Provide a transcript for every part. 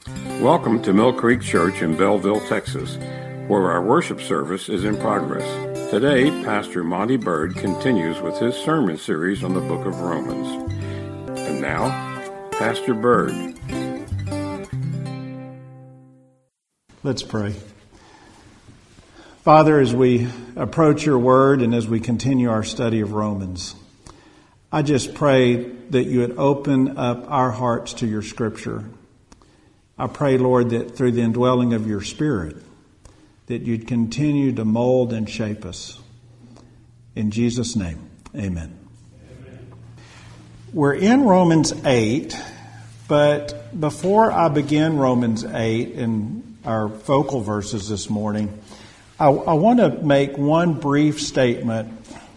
Welcome to Mill Creek Church in Belleville, Texas, where our worship service is in progress. Today, Pastor Monty Bird continues with his sermon series on the book of Romans. And now, Pastor Bird. Let's pray. Father, as we approach your word and as we continue our study of Romans, I just pray that you would open up our hearts to your scripture. I pray, Lord, that through the indwelling of your Spirit, that you'd continue to mold and shape us. In Jesus' name, amen. We're in Romans 8, but before I begin Romans 8 and our focal verses this morning, I want to make one brief statement.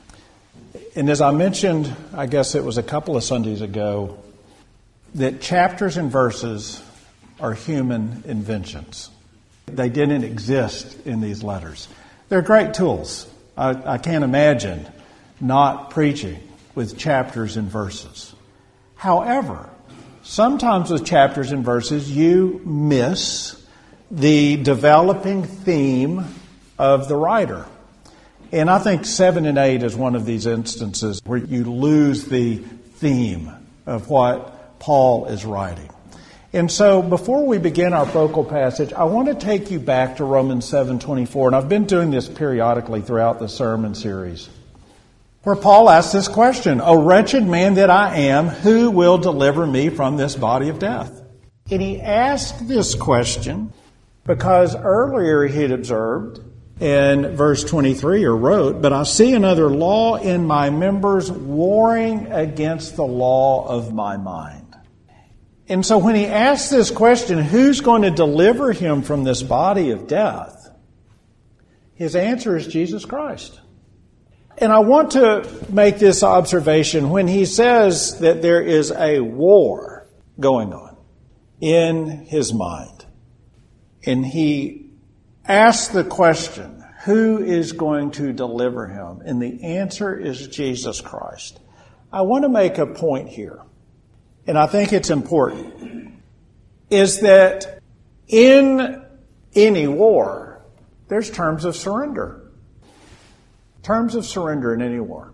And as I mentioned, I guess it was a couple of Sundays ago, that chapters and verses are human inventions. They didn't exist in these letters. They're great tools. I can't imagine not preaching with chapters and verses. However, sometimes with chapters and verses, you miss the developing theme of the writer. And I think 7 and 8 is one of these instances where you lose the theme of what Paul is writing. And so before we begin our focal passage, I want to take you back to Romans 7:24. And I've been doing this periodically throughout the sermon series, where Paul asks this question, "O wretched man that I am, who will deliver me from this body of death?" And he asked this question because earlier he had observed in verse 23, or wrote, "But I see another law in my members, warring against the law of my mind." And so when he asks this question, who's going to deliver him from this body of death? His answer is Jesus Christ. And I want to make this observation when he says that there is a war going on in his mind. And he asks the question, who is going to deliver him? And the answer is Jesus Christ. I want to make a point here, and I think it's important, is that in any war, there's terms of surrender. Terms of surrender in any war.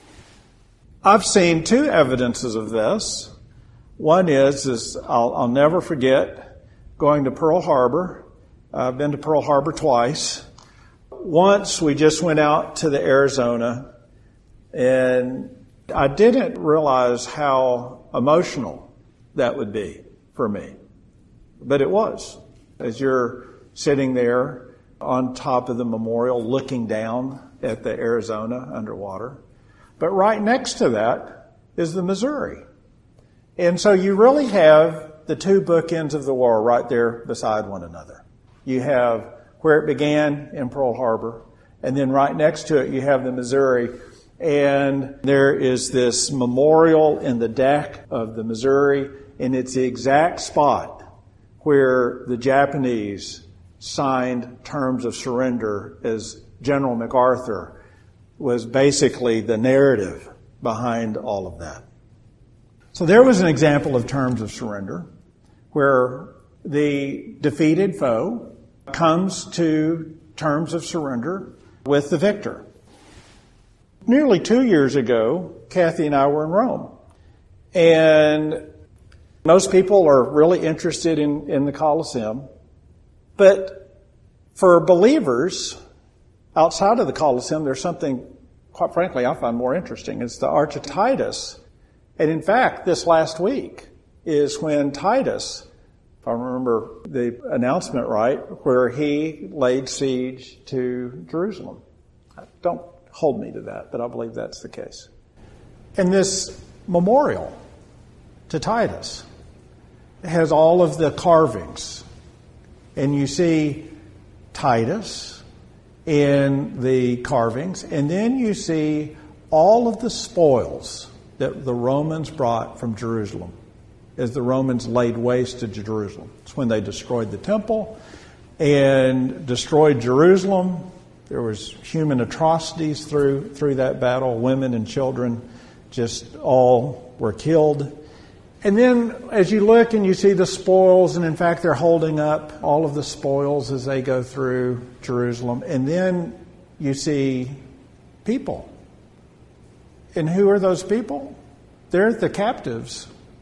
I've seen two evidences of this. One is I'll never forget going to Pearl Harbor. I've been to Pearl Harbor twice. Once we just went out to the Arizona, and I didn't realize how emotional that would be for me. But it was. As you're sitting there on top of the memorial looking down at the Arizona underwater. But right next to that is the Missouri. And so you really have the two bookends of the war right there beside one another. You have where it began in Pearl Harbor, and then right next to it you have the Missouri. And there is this memorial in the deck of the Missouri, and it's the exact spot where the Japanese signed terms of surrender, as General MacArthur was basically the narrative behind all of that. So there was an example of terms of surrender where the defeated foe comes to terms of surrender with the victor. Nearly 2 years ago, Kathy and I were in Rome. And most people are really interested in the Colosseum. But for believers outside of the Colosseum, there's something, quite frankly, I find more interesting. It's the Arch of Titus. And in fact, this last week is when Titus, if I remember the announcement right, where he laid siege to Jerusalem. Don't hold me to that, but I believe that's the case. And this memorial to Titus has all of the carvings. And you see Titus in the carvings, and then you see all of the spoils that the Romans brought from Jerusalem as the Romans laid waste to Jerusalem. It's when they destroyed the temple and destroyed Jerusalem. There was human atrocities through that battle. Women and children just all were killed. And then as you look and you see the spoils, and in fact they're holding up all of the spoils as they go through Jerusalem, and then you see people. And who are those people? They're the captives.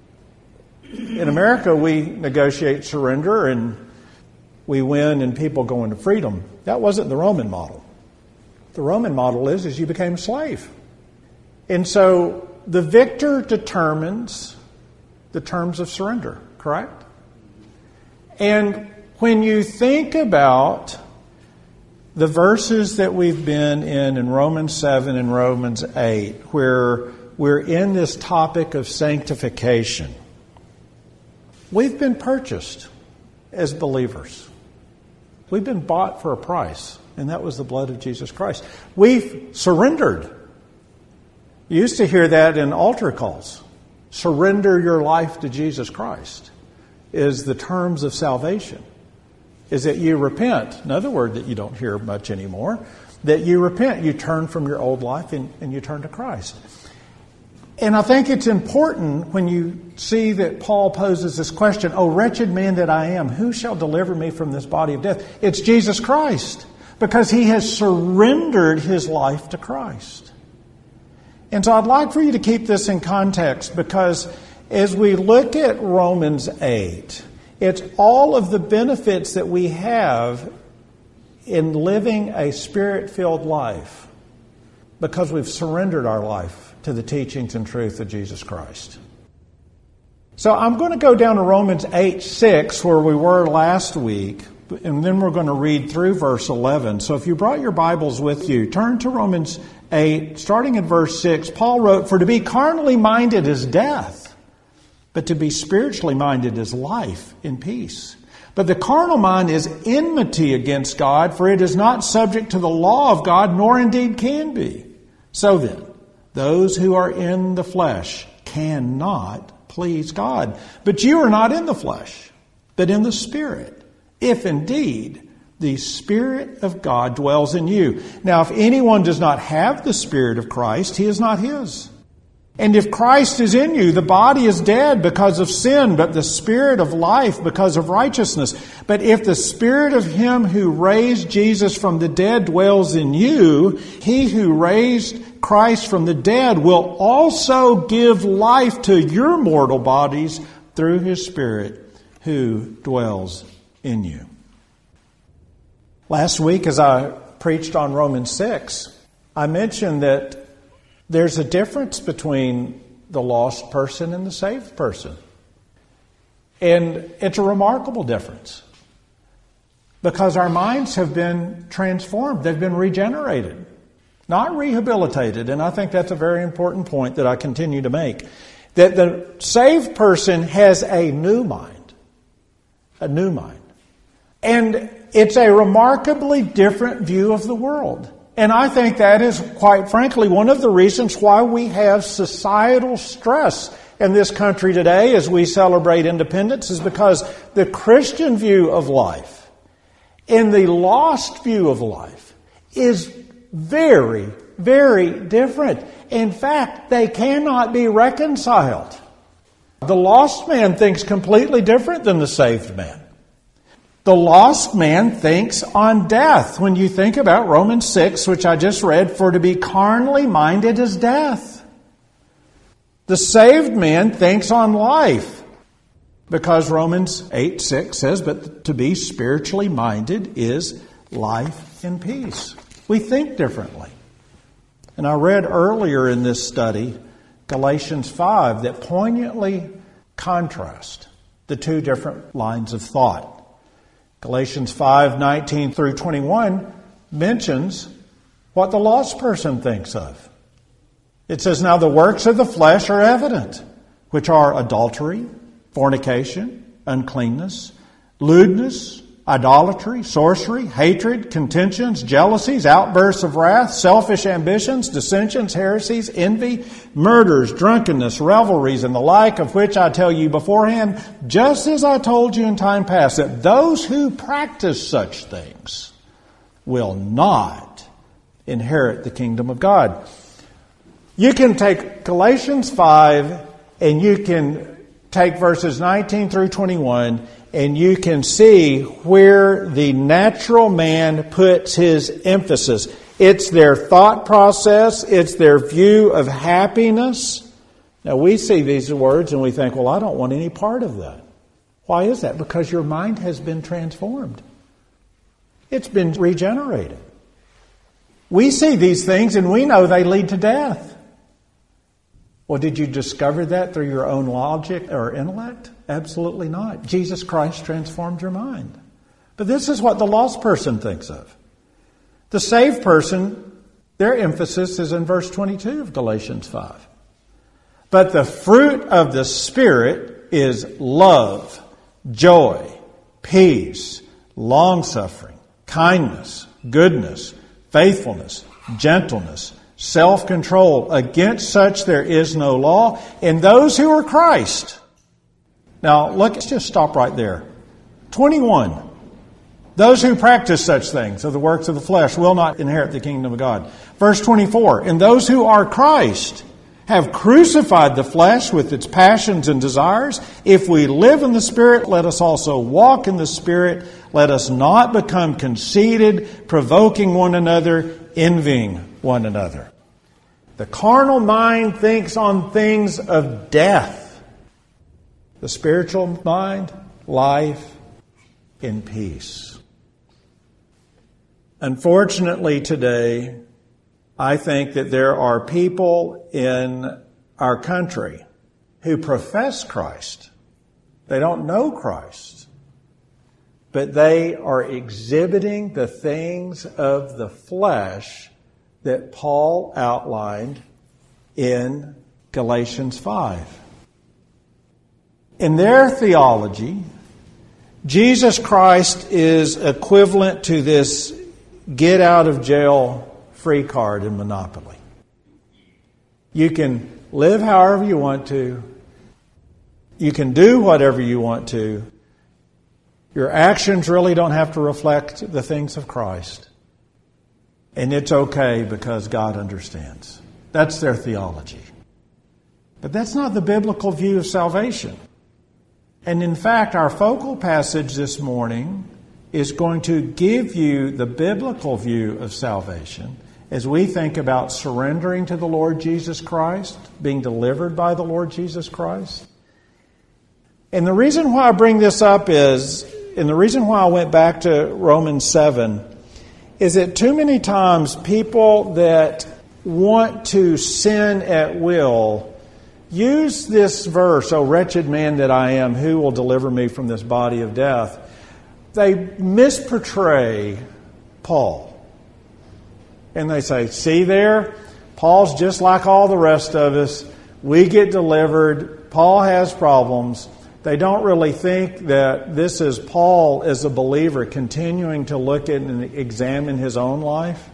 In America, we negotiate surrender and we win and people go into freedom. That wasn't the Roman model. The Roman model is you became a slave. And so the victor determines the terms of surrender, correct? And when you think about the verses that we've been in Romans 7 and Romans 8, where we're in this topic of sanctification, we've been purchased as believers. We've been bought for a price, and that was the blood of Jesus Christ. We've surrendered. You used to hear that in altar calls. Surrender your life to Jesus Christ is the terms of salvation. Is that you repent. Another word that you don't hear much anymore. That you repent. You turn from your old life and you turn to Christ. And I think it's important when you see that Paul poses this question, "O wretched man that I am, who shall deliver me from this body of death?" It's Jesus Christ, because he has surrendered his life to Christ. And so I'd like for you to keep this in context, because as we look at Romans 8, it's all of the benefits that we have in living a Spirit-filled life because we've surrendered our life to the teachings and truth of Jesus Christ. So I'm going to go down to Romans 8:6, where we were last week, and then we're going to read through verse 11. So if you brought your Bibles with you, turn to Romans 8, starting in verse 6. Paul wrote, "For to be carnally minded is death, but to be spiritually minded is life and peace. But the carnal mind is enmity against God, for it is not subject to the law of God, nor indeed can be. So then, those who are in the flesh cannot please God. But you are not in the flesh, but in the Spirit, if indeed the Spirit of God dwells in you. Now, if anyone does not have the Spirit of Christ, he is not his. And if Christ is in you, the body is dead because of sin, but the Spirit of life because of righteousness. But if the Spirit of him who raised Jesus from the dead dwells in you, he who raised Christ from the dead will also give life to your mortal bodies through his Spirit who dwells in you." Last week, as I preached on Romans 6, I mentioned that there's a difference between the lost person and the saved person. And it's a remarkable difference, because our minds have been transformed. They've been regenerated, not rehabilitated. And I think that's a very important point that I continue to make. That the saved person has a new mind. A new mind. And it's a remarkably different view of the world. And I think that is, quite frankly, one of the reasons why we have societal stress in this country today as we celebrate independence, is because the Christian view of life and the lost view of life is very, very different. In fact, they cannot be reconciled. The lost man thinks completely different than the saved man. The lost man thinks on death. When you think about Romans 6, which I just read, "For to be carnally minded is death." The saved man thinks on life, because Romans 8:6 says, "But to be spiritually minded is life and peace." We think differently. And I read earlier in this study Galatians 5 that poignantly contrast the two different lines of thought. Galatians 5:19 through 21 mentions what the lost person thinks of. It says, "Now the works of the flesh are evident, which are adultery, fornication, uncleanness, lewdness, idolatry, sorcery, hatred, contentions, jealousies, outbursts of wrath, selfish ambitions, dissensions, heresies, envy, murders, drunkenness, revelries, and the like, of which I tell you beforehand, just as I told you in time past, that those who practice such things will not inherit the kingdom of God." You can take Galatians 5 and you can take verses 19 through 21, and you can see where the natural man puts his emphasis. It's their thought process. It's their view of happiness. Now, we see these words and we think, well, I don't want any part of that. Why is that? Because your mind has been transformed. It's been regenerated. We see these things and we know they lead to death. Well, did you discover that through your own logic or intellect? Absolutely not. Jesus Christ transformed your mind. But this is what the lost person thinks of. The saved person, their emphasis is in verse 22 of Galatians 5. But the fruit of the Spirit is love, joy, peace, long-suffering, kindness, goodness, faithfulness, gentleness, self-control. Against such there is no law. And those who are Christ. Now, let's just stop right there. 21. Those who practice such things of the works of the flesh will not inherit the kingdom of God. Verse 24. And those who are Christ have crucified the flesh with its passions and desires. If we live in the Spirit, let us also walk in the Spirit. Let us not become conceited, provoking one another, envying one another. The carnal mind thinks on things of death. The spiritual mind, life in peace. Unfortunately today, I think that there are people in our country who profess Christ. They don't know Christ, but they are exhibiting the things of the flesh that Paul outlined in Galatians 5. In their theology, Jesus Christ is equivalent to this get out of jail free card in Monopoly. You can live however you want to. You can do whatever you want to. Your actions really don't have to reflect the things of Christ. And it's okay because God understands. That's their theology. But that's not the biblical view of salvation. And in fact, our focal passage this morning is going to give you the biblical view of salvation as we think about surrendering to the Lord Jesus Christ, being delivered by the Lord Jesus Christ. And the reason why I bring this up is, and the reason why I went back to Romans 7, is that too many times people that want to sin at will use this verse, "O wretched man that I am, who will deliver me from this body of death?" They misportray Paul. And they say, see there, Paul's just like all the rest of us. We get delivered. Paul has problems. They don't really think that this is Paul as a believer continuing to look at and examine his own life.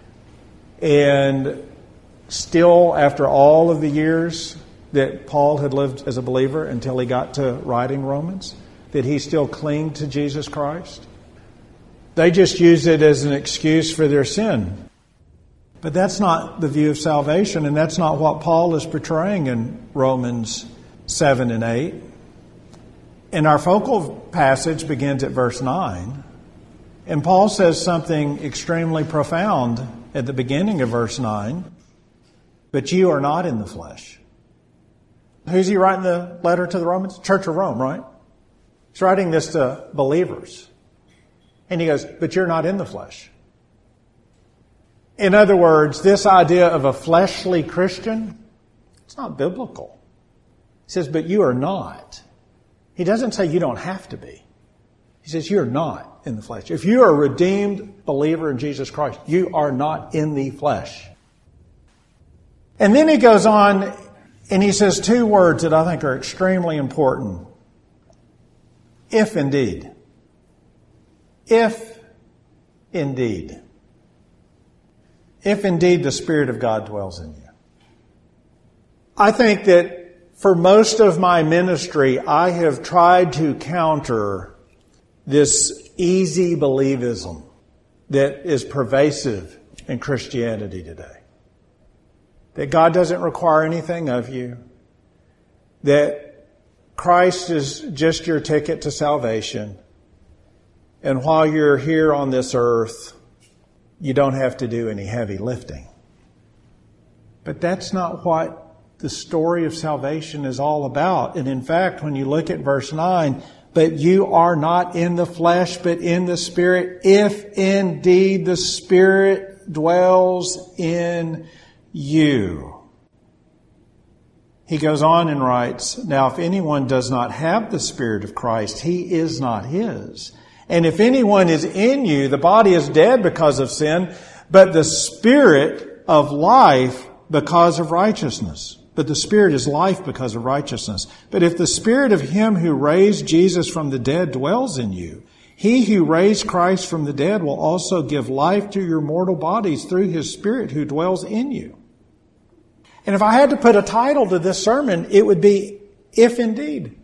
And still, after all of the years that Paul had lived as a believer until he got to writing Romans, that he still clinged to Jesus Christ. They just use it as an excuse for their sin. But that's not the view of salvation, and that's not what Paul is portraying in Romans 7 and 8. And our focal passage begins at verse 9. And Paul says something extremely profound at the beginning of verse 9. But you are not in the flesh. Who's he writing the letter to the Romans? Church of Rome, right? He's writing this to believers. And he goes, but you're not in the flesh. In other words, this idea of a fleshly Christian, it's not biblical. He says, but you are not. He doesn't say you don't have to be. He says you're not in the flesh. If you are a redeemed believer in Jesus Christ, you are not in the flesh. And then he goes on and he says two words that I think are extremely important. If indeed. If indeed. If indeed the Spirit of God dwells in you. I think that for most of my ministry, I have tried to counter this easy believism that is pervasive in Christianity today. That God doesn't require anything of you. That Christ is just your ticket to salvation. And while you're here on this earth, you don't have to do any heavy lifting. But that's not what the story of salvation is all about. And in fact, when you look at verse 9, but you are not in the flesh, but in the Spirit, if indeed the Spirit dwells in you. He goes on and writes, now if anyone does not have the Spirit of Christ, he is not his. And if anyone is in you, the body is dead because of sin, but the Spirit of life because of righteousness. But the Spirit is life because of righteousness. But if the Spirit of Him who raised Jesus from the dead dwells in you, He who raised Christ from the dead will also give life to your mortal bodies through His Spirit who dwells in you. And if I had to put a title to this sermon, it would be, If Indeed.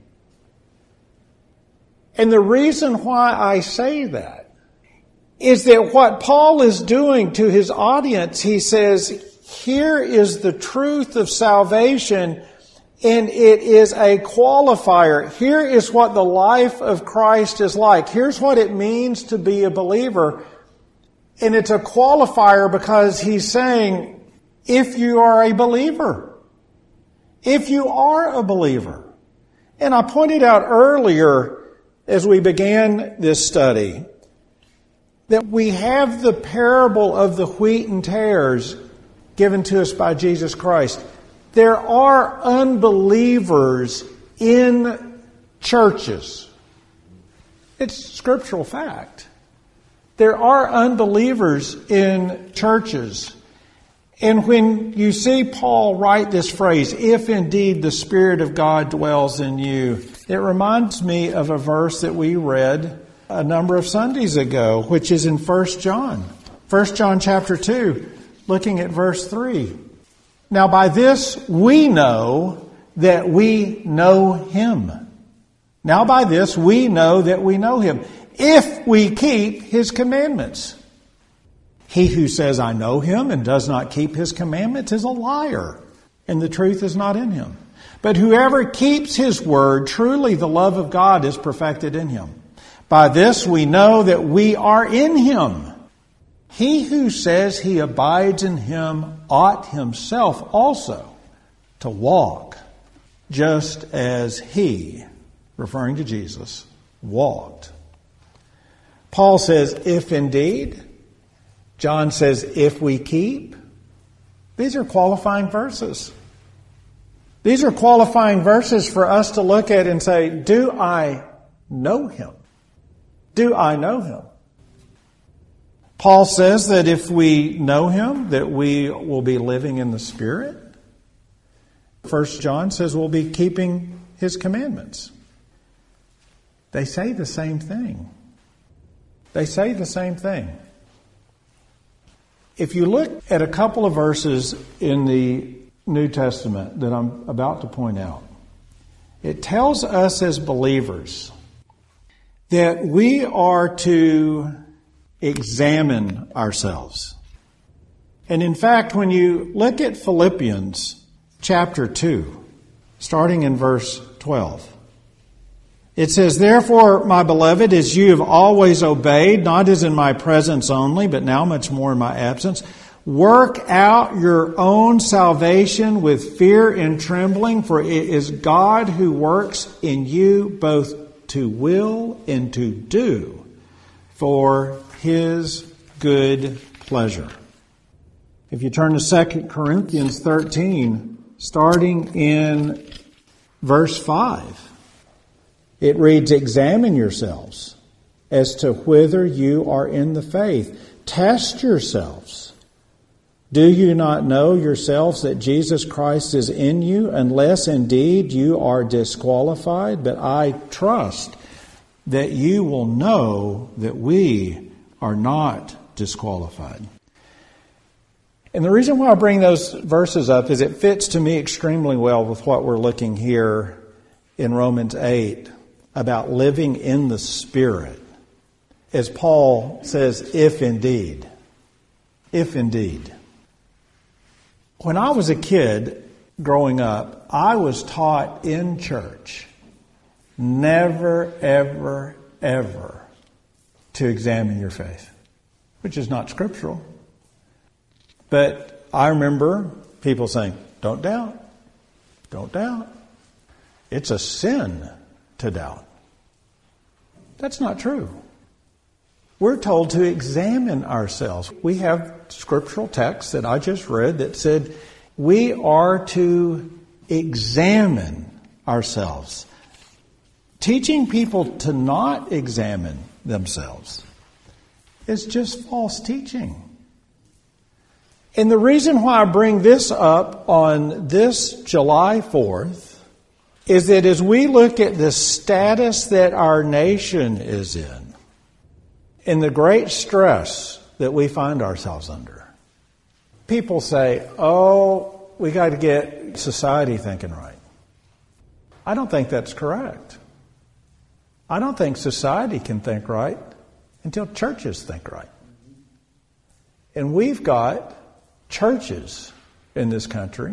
And the reason why I say that is that what Paul is doing to his audience, he says, here is the truth of salvation, and it is a qualifier. Here is what the life of Christ is like. Here's what it means to be a believer. And it's a qualifier because he's saying, if you are a believer, if you are a believer. And I pointed out earlier, as we began this study, that we have the parable of the wheat and tares given to us by Jesus Christ. There are unbelievers in churches. It's scriptural fact. There are unbelievers in churches. And when you see Paul write this phrase, if indeed the Spirit of God dwells in you, it reminds me of a verse that we read a number of Sundays ago, which is in 1 John. 1 John chapter 2, looking at verse 3. Now by this we know that we know Him. Now by this we know that we know Him, if we keep His commandments. He who says, I know Him, and does not keep His commandments is a liar, and the truth is not in him. But whoever keeps His word, truly the love of God is perfected in him. By this we know that we are in Him. He who says he abides in Him ought himself also to walk just as He, referring to Jesus, walked. Paul says, if indeed. John says, if we keep. These are qualifying verses. These are qualifying verses for us to look at and say, do I know Him? Do I know Him? Paul says that if we know Him, that we will be living in the Spirit. 1 John says we'll be keeping His commandments. They say the same thing. They say the same thing. If you look at a couple of verses in the New Testament that I'm about to point out, it tells us as believers that we are to examine ourselves. And in fact, when you look at Philippians chapter 2, starting in verse 12, it says, therefore, my beloved, as you have always obeyed, not as in my presence only, but now much more in my absence, work out your own salvation with fear and trembling, for it is God who works in you both to will and to do for His good pleasure. If you turn to 2 Corinthians 13, starting in verse 5, it reads, examine yourselves as to whether you are in the faith. Test yourselves. Do you not know yourselves that Jesus Christ is in you, unless indeed you are disqualified? But I trust that you will know that we are not disqualified. And the reason why I bring those verses up is it fits to me extremely well with what we're looking here in Romans 8 about living in the Spirit. As Paul says, if indeed. If indeed. When I was a kid growing up, I was taught in church never, ever, ever to examine your faith, which is not scriptural. But I remember people saying, don't doubt. Don't doubt. It's a sin to doubt. That's not true. We're told to examine ourselves. We have scriptural texts that I just read that said we are to examine ourselves. Teaching people to not examine themselves is just false teaching. And the reason why I bring this up on this July 4th is that as we look at the status that our nation is in and the great stress that we find ourselves under, people say, oh, we got to get society thinking right. I don't think that's correct. I don't think society can think right until churches think right. And we've got churches in this country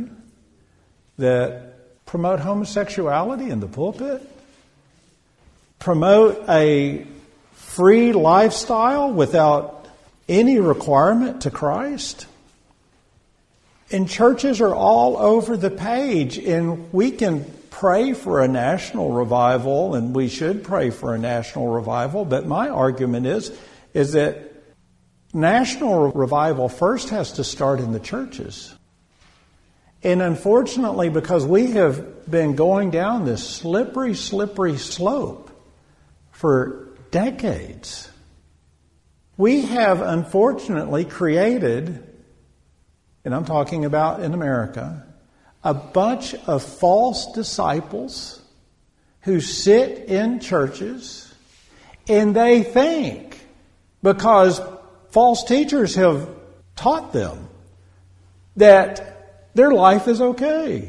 that promote homosexuality in the pulpit, promote a free lifestyle without any requirement to Christ. And churches are all over the page, and we can pray for a national revival, and we should pray for a national revival, but my argument is that national revival first has to start in the churches. And unfortunately, because we have been going down this slippery slope for decades, we have unfortunately created, and I'm talking about in America, a bunch of false disciples who sit in churches and they think, because false teachers have taught them, that their life is okay.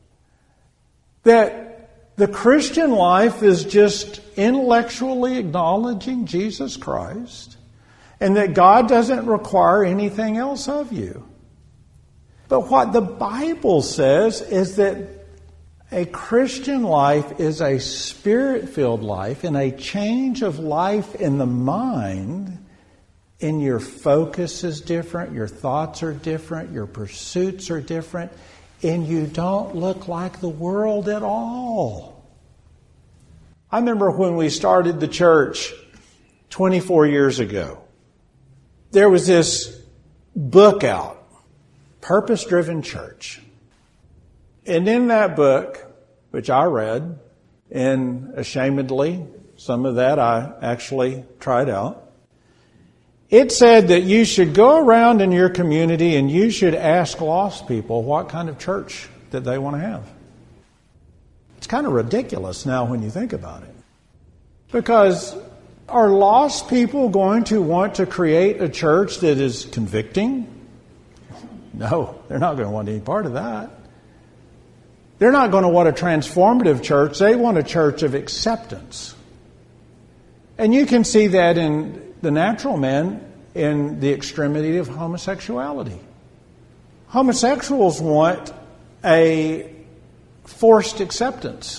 That the Christian life is just intellectually acknowledging Jesus Christ, and that God doesn't require anything else of you. But what the Bible says is that a Christian life is a Spirit-filled life and a change of life in the mind. And your focus is different, your thoughts are different, your pursuits are different, and you don't look like the world at all. I remember when we started the church 24 years ago, there was this book out, Purpose Driven Church. And in that book, which I read, and ashamedly, some of that I actually tried out, it said that you should go around in your community and you should ask lost people what kind of church that they want to have. It's kind of ridiculous now when you think about it. Because are lost people going to want to create a church that is convicting? No, they're not going to want any part of that. They're not going to want a transformative church. They want a church of acceptance. And you can see that in the natural man in the extremity of homosexuality. Homosexuals want a forced acceptance.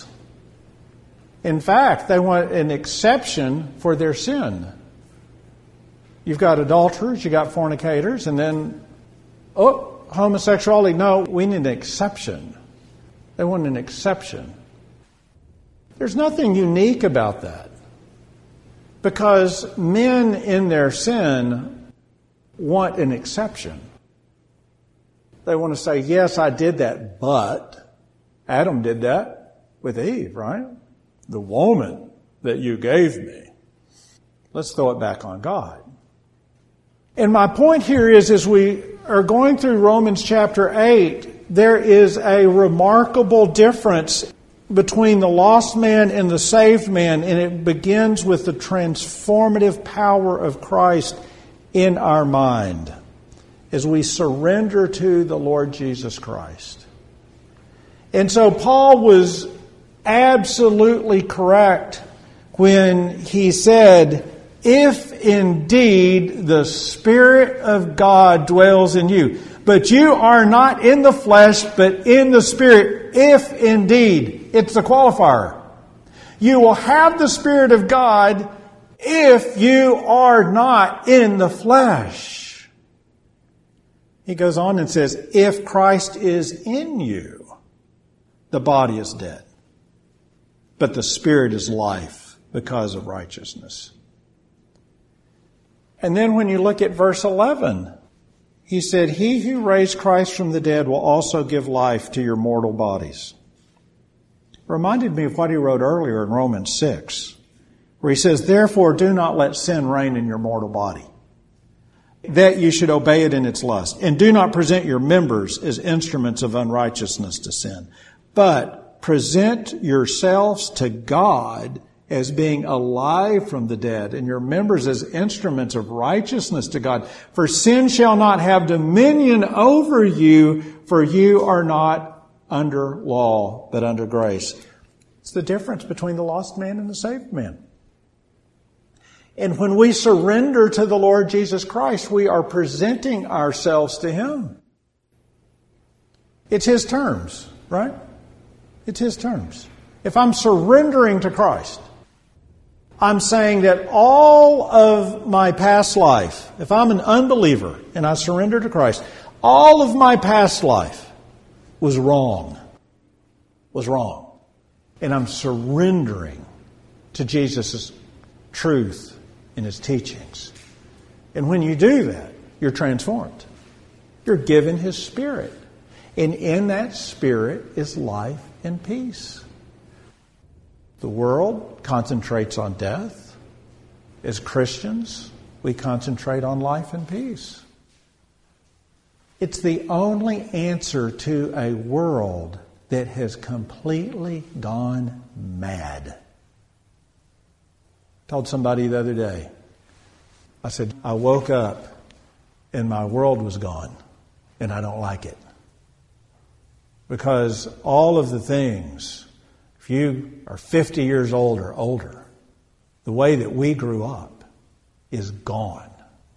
In fact, they want an exception for their sin. You've got adulterers, you've got fornicators, and then, homosexuality, no, we need an exception. They want an exception. There's nothing unique about that. Because men in their sin want an exception. They want to say, yes, I did that, but Adam did that with Eve, right? The woman that you gave me. Let's throw it back on God. And my point here is, as we are going through Romans chapter 8, there is a remarkable difference between the lost man and the saved man, and it begins with the transformative power of Christ in our mind as we surrender to the Lord Jesus Christ. And so Paul was absolutely correct when he said, if indeed the Spirit of God dwells in you, but you are not in the flesh, but in the Spirit, if indeed, it's the qualifier. You will have the Spirit of God if you are not in the flesh. He goes on and says, if Christ is in you, the body is dead, but the Spirit is life because of righteousness. And then when you look at verse 11, he said, he who raised Christ from the dead will also give life to your mortal bodies. Reminded me of what he wrote earlier in Romans 6, where he says, therefore do not let sin reign in your mortal body, that you should obey it in its lust. And do not present your members as instruments of unrighteousness to sin, but present yourselves to God as being alive from the dead, and your members as instruments of righteousness to God. For sin shall not have dominion over you, for you are not under law, but under grace. It's the difference between the lost man and the saved man. And when we surrender to the Lord Jesus Christ, we are presenting ourselves to Him. It's His terms, right? It's His terms. If I'm surrendering to Christ, I'm saying that all of my past life, if I'm an unbeliever and I surrender to Christ, all of my past life was wrong. And I'm surrendering to Jesus' truth and His teachings. And when you do that, you're transformed. You're given His Spirit. And in that Spirit is life and peace. The world concentrates on death. As Christians, we concentrate on life and peace. It's the only answer to a world that has completely gone mad. I told somebody the other day, I said, I woke up and my world was gone, and I don't like it. Because all of the things, if you are 50 years old or older, the way that we grew up is gone.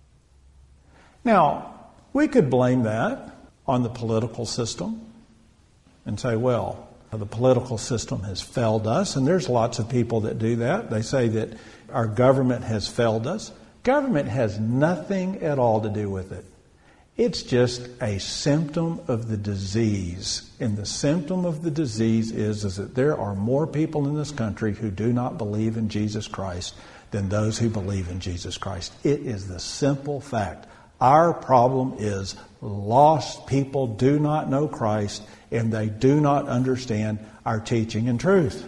Now, we could blame that on the political system and say, well, the political system has failed us, and there's lots of people that do that. They say that our government has failed us. Government has nothing at all to do with it. It's just a symptom of the disease. And the symptom of the disease is that there are more people in this country who do not believe in Jesus Christ than those who believe in Jesus Christ. It is the simple fact. Our problem is lost people do not know Christ, and they do not understand our teaching and truth.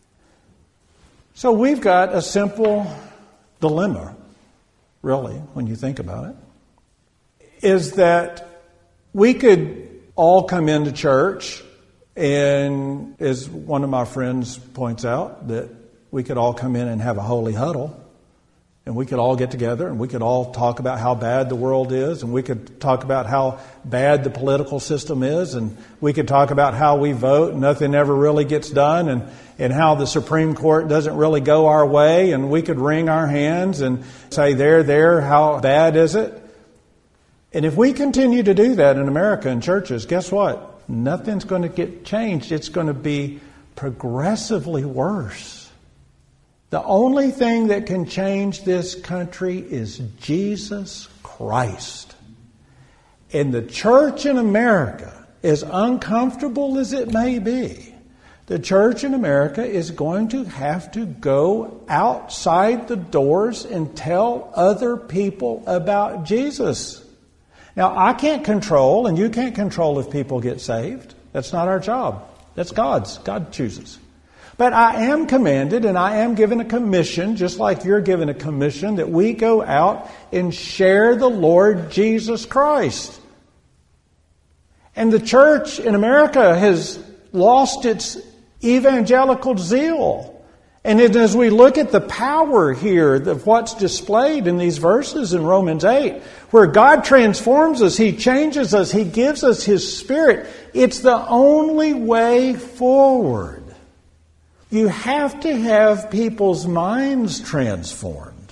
So we've got a simple dilemma, really, when you think about it, is that we could all come into church, and as one of my friends points out, that we could all come in and have a holy huddle, and we could all get together, and we could all talk about how bad the world is, and we could talk about how bad the political system is, and we could talk about how we vote and nothing ever really gets done, and how the Supreme Court doesn't really go our way, and we could wring our hands and say, there, how bad is it? And if we continue to do that in America in churches, guess what? Nothing's going to get changed. It's going to be progressively worse. The only thing that can change this country is Jesus Christ. And the church in America, as uncomfortable as it may be, the church in America is going to have to go outside the doors and tell other people about Jesus. Now, I can't control, and you can't control if people get saved. That's not our job. That's God's. God chooses. But I am commanded, and I am given a commission, just like you're given a commission, that we go out and share the Lord Jesus Christ. And the church in America has lost its evangelical zeal. And as we look at the power here of what's displayed in these verses in Romans 8, where God transforms us, He changes us, He gives us His Spirit, it's the only way forward. You have to have people's minds transformed.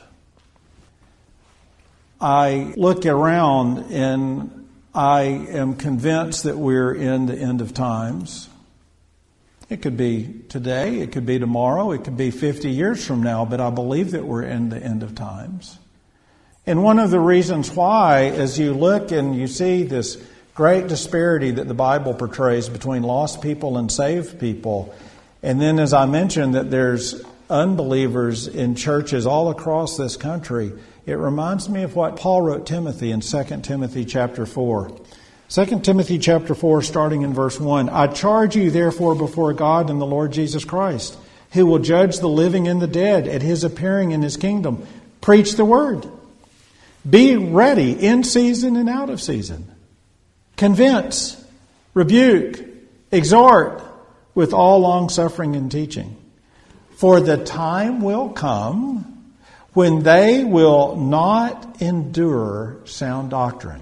I look around and I am convinced that we're in the end of times. It could be today, it could be tomorrow, it could be 50 years from now, but I believe that we're in the end of times. And one of the reasons why, as you look and you see this great disparity that the Bible portrays between lost people and saved people, and then as I mentioned that there's unbelievers in churches all across this country, it reminds me of what Paul wrote Timothy in 2 Timothy chapter 4. 2 Timothy chapter 4, starting in verse 1. I charge you therefore before God and the Lord Jesus Christ, who will judge the living and the dead at his appearing in his kingdom. Preach the word. Be ready in season and out of season. Convince, rebuke, exhort with all long-suffering and teaching. For the time will come when they will not endure sound doctrine,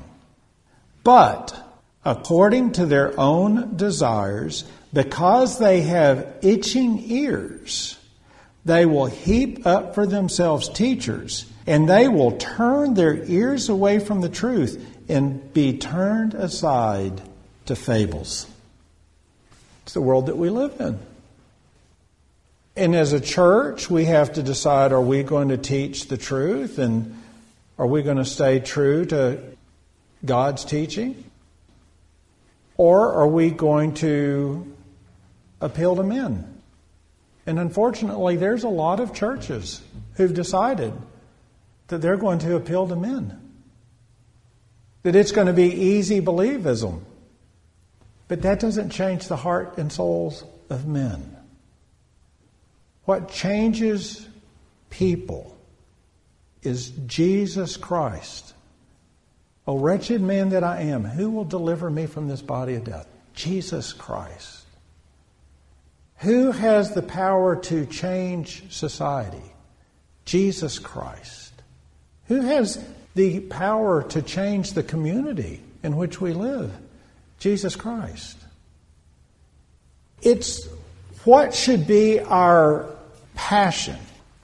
but according to their own desires, because they have itching ears, they will heap up for themselves teachers, and they will turn their ears away from the truth and be turned aside to fables. It's the world that we live in. And as a church, we have to decide, are we going to teach the truth? And are we going to stay true to God's teaching? Or are we going to appeal to men? And unfortunately, there's a lot of churches who've decided that they're going to appeal to men. That it's going to be easy believism. But that doesn't change the heart and souls of men. What changes people is Jesus Christ. O wretched man that I am, who will deliver me from this body of death? Jesus Christ. Who has the power to change society? Jesus Christ. Who has the power to change the community in which we live? Jesus Christ. It's what should be our passion.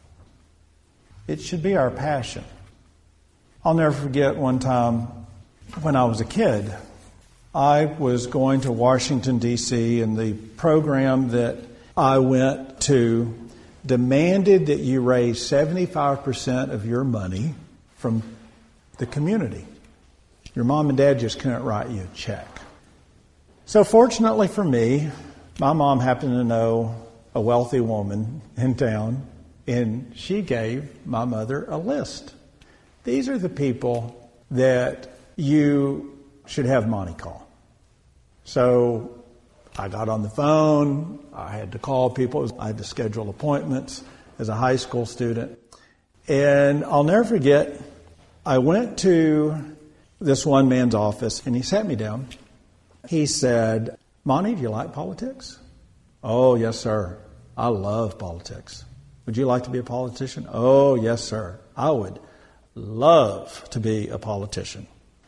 It should be our passion. I'll never forget one time when I was a kid, I was going to Washington, D.C., and the program that I went to demanded that you raise 75% of your money from the community. Your mom and dad just couldn't write you a check. So fortunately for me, my mom happened to know a wealthy woman in town, and she gave my mother a list. These are the people that you should have money call. So I got on the phone. I had to call people. I had to schedule appointments as a high school student. And I'll never forget, I went to this one man's office, and he sat me down. He said, Monty, do you like politics? Oh, yes, sir. I love politics. Would you like to be a politician? Oh, yes, sir. I would love to be a politician.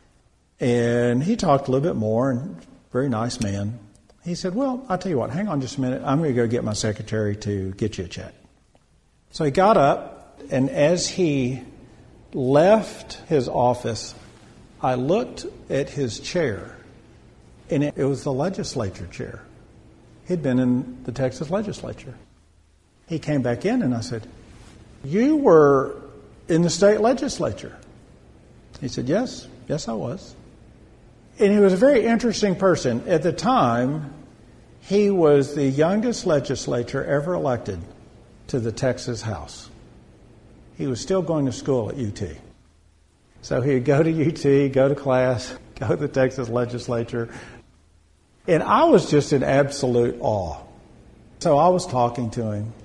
And he talked a little bit more, and very nice man. He said, well, I'll tell you what, hang on just a minute. I'm going to go get my secretary to get you a check. So he got up, and as he left his office, I looked at his chair, and it was the legislature chair. He'd been in the Texas legislature. He came back in, and I said, you were in the state legislature? He said, yes, I was. And he was a very interesting person. At the time, he was the youngest legislator ever elected to the Texas House. He was still going to school at UT. So he would go to UT, go to class, go to the Texas legislature. And I was just in absolute awe. So I was talking to him.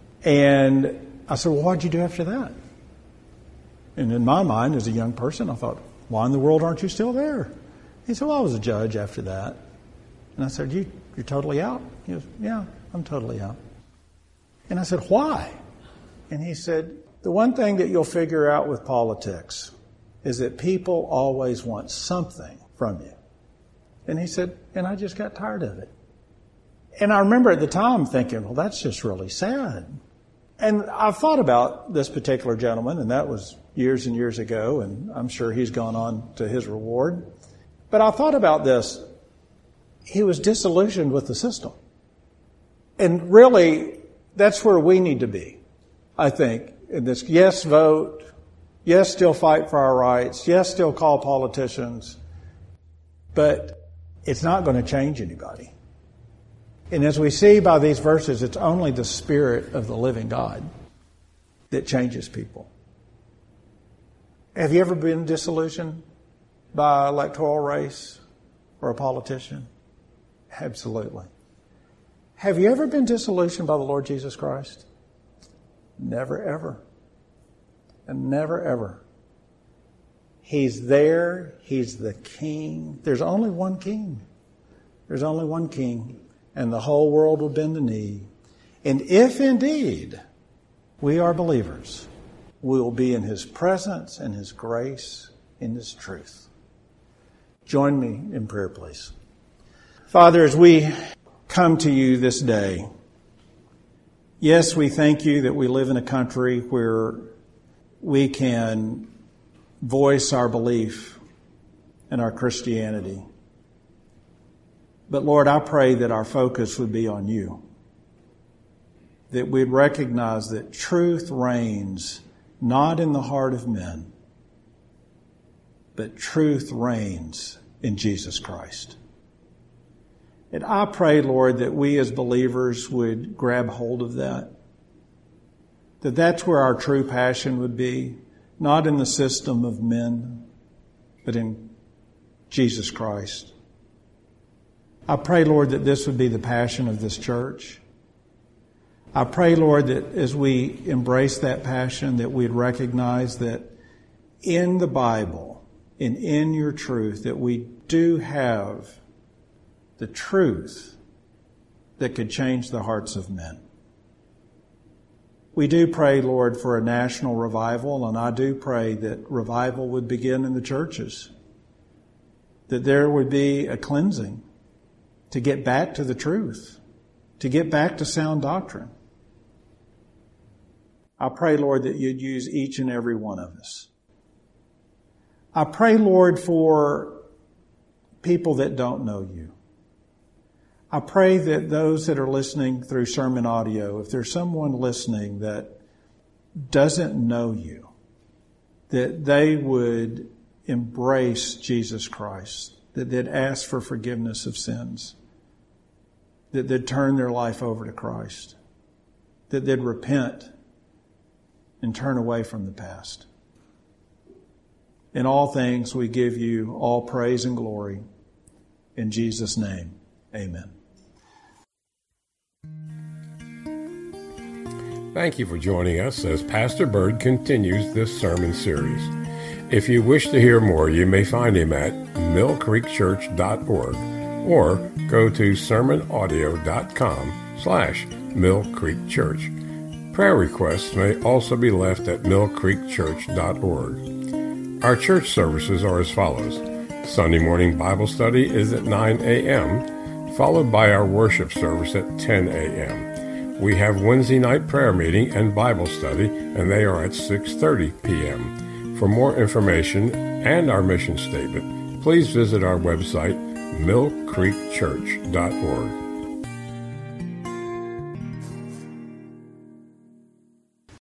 And I said, well, what'd you do after that? And in my mind, as a young person, I thought, why in the world aren't you still there? He said, well, I was a judge after that. And I said, you're totally out? He goes, yeah, I'm totally out. And I said, why? And he said, the one thing that you'll figure out with politics is that people always want something from you. And he said, and I just got tired of it. And I remember at the time thinking, well, that's just really sad. And I've thought about this particular gentleman, and that was years and years ago, and I'm sure he's gone on to his reward. But I thought about this. He was disillusioned with the system. And really, that's where we need to be, I think, in this. Yes, vote. Yes, still fight for our rights. Yes, still call politicians. But it's not going to change anybody. And as we see by these verses, it's only the Spirit of the living God that changes people. Have you ever been disillusioned by an electoral race or a politician? Absolutely. Have you ever been disillusioned by the Lord Jesus Christ? Never, ever. And never, ever. He's there. He's the King. There's only one King. There's only one King. And the whole world will bend the knee. And if indeed we are believers, we will be in His presence and His grace, in His truth. Join me in prayer, please. Father, as we come to you this day, yes, we thank you that we live in a country where we can voice our belief in our Christianity. But Lord, I pray that our focus would be on you, that we'd recognize that truth reigns not in the heart of men, but truth reigns in Jesus Christ. And I pray, Lord, that we as believers would grab hold of that that's where our true passion would be, not in the system of men, but in Jesus Christ. I pray, Lord, that this would be the passion of this church. I pray, Lord, that as we embrace that passion, that we'd recognize that in the Bible and in your truth, that we do have the truth that could change the hearts of men. We do pray, Lord, for a national revival, and I do pray that revival would begin in the churches, that there would be a cleansing to get back to the truth, to get back to sound doctrine. I pray, Lord, that you'd use each and every one of us. I pray, Lord, for people that don't know you. I pray that those that are listening through sermon audio, if there's someone listening that doesn't know you, that they would embrace Jesus Christ, that they'd ask for forgiveness of sins, that they'd turn their life over to Christ, that they'd repent and turn away from the past. In all things, we give you all praise and glory. In Jesus' name, amen. Thank you for joining us as Pastor Bird continues this sermon series. If you wish to hear more, you may find him at millcreekchurch.org or go to sermonaudio.com/millcreekchurch. Prayer requests may also be left at millcreekchurch.org. Our church services are as follows. Sunday morning Bible study is at 9 a.m., followed by our worship service at 10 a.m. We have Wednesday night prayer meeting and Bible study, and they are at 6:30 p.m. For more information and our mission statement, please visit our website, millcreekchurch.org.